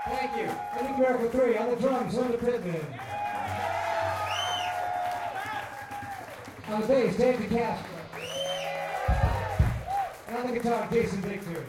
Thank you. And the Miracle 3 on the drums, Linda Pittman. On the bass, David Castro. And on the guitar, Jason Victor.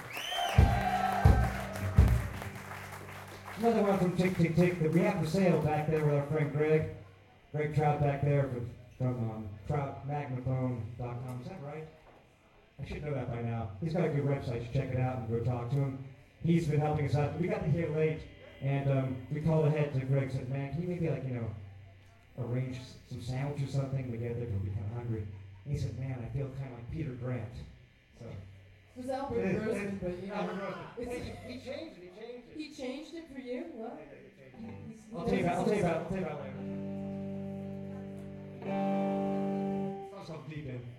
Another one from Tick Tick Tick that we have for sale back there with our friend Greg. Greg Trout back there from troutmagnaphone.com. Is that right? I should know that by now. He's got a good website. You should check it out and go talk to him. He's been helping us out. We got to here late, and we called ahead to Greg and said, man, can you maybe, arrange some sandwich or something together? We'll be kind of hungry. And he said, man, I feel kind of like Peter Grant. So. It was Albert Grossman, but Albert Grossman. He changed it. He changed it for you? What? I'll tell you about later. I'll deep in.